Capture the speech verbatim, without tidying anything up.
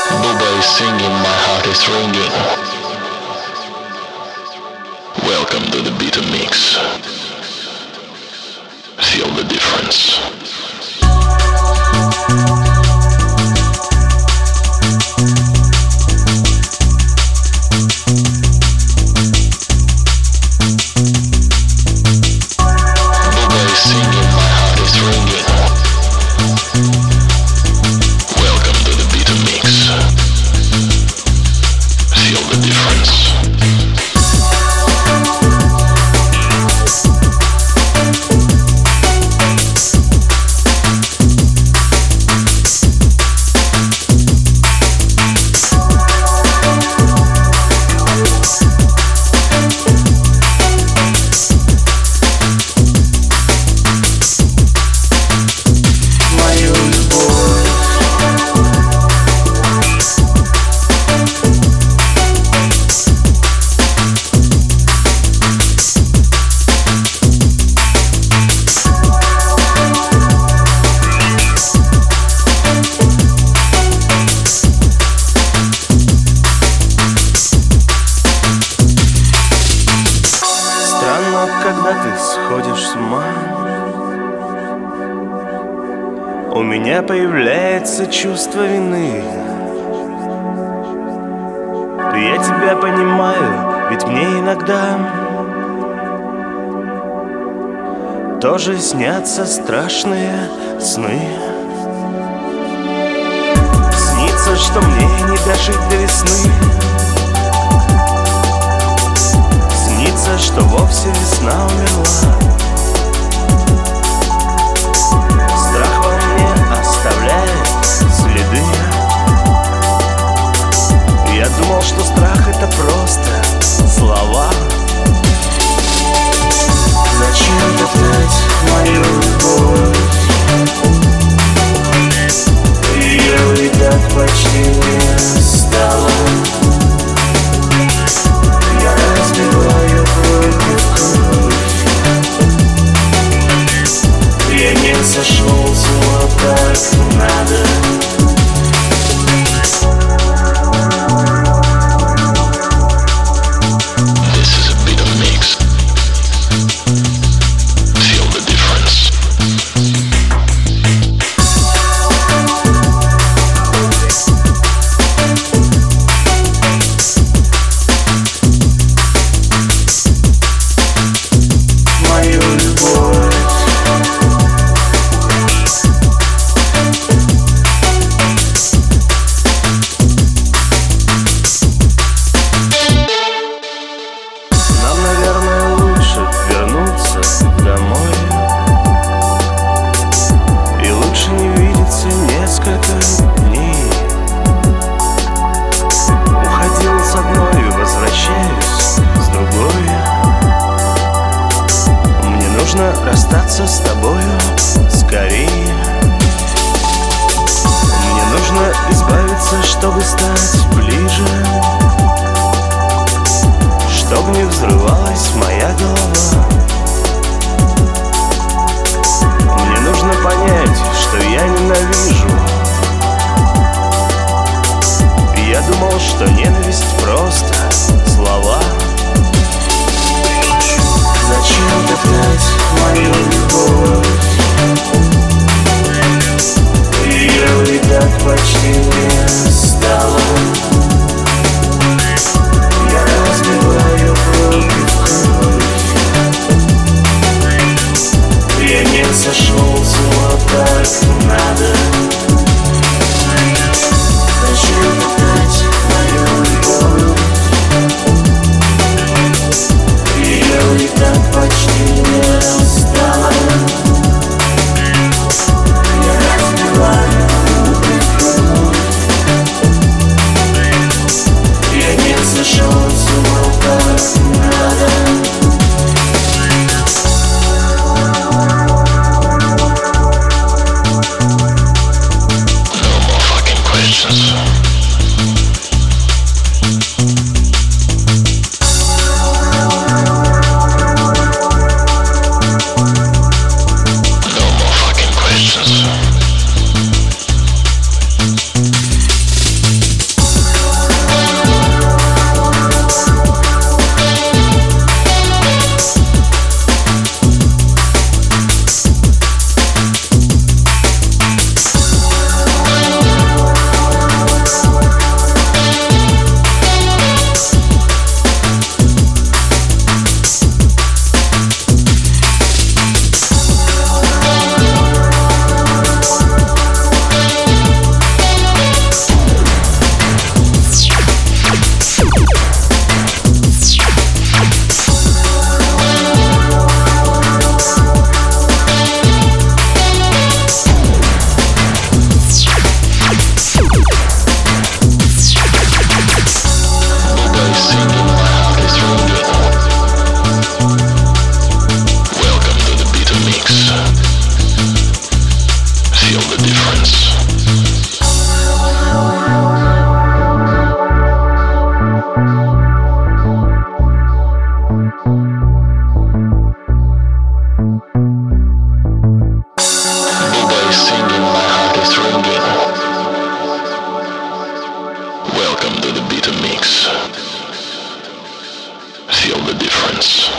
Buba is singing, my heart is ringing. Welcome to the Beta Mix. Feel the difference. У меня появляется чувство вины. Я тебя понимаю, ведь мне иногда тоже снятся страшные сны. Снится, что мне не дожить до весны. Снится, что вовсе весна умерла. Страх во мне оставляет следы. Я думал, что страх — это просто слова. Зачем топтать мою любовь? Ее и так почти не стало. Я разбиваю кровью кровь. Я не сошел с ума, так надо. Расстаться с тобою скорее. Мне нужно избавиться, чтобы стать ближе, чтоб не взрывалась моя голова. Мне нужно понять, что я ненавижу. Я думал, что ненависть просто слова. Зачем топтать мою любовь? Ее и так почти не стало. Я разбиваю кровью кровь. Я не сошел с ума, так надо. Зачем топтать мою любовь? Ее и так почти не стало. Я разбиваю кровь. Я не сошел с ума, как надо. Beta Mix. Feel the difference.